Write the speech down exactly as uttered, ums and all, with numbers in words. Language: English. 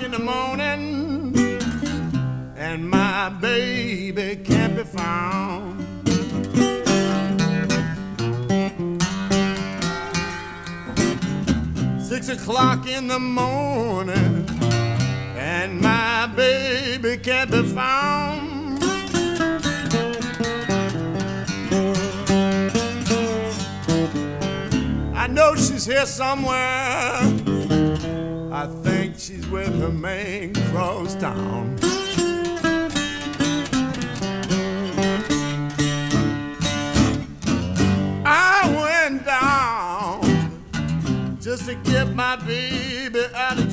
in the morning and my baby can't be found. Six o'clock in the morning and my baby can't be found. I know she's here somewhere. I think she's with her man across town. I went down just to get my baby out of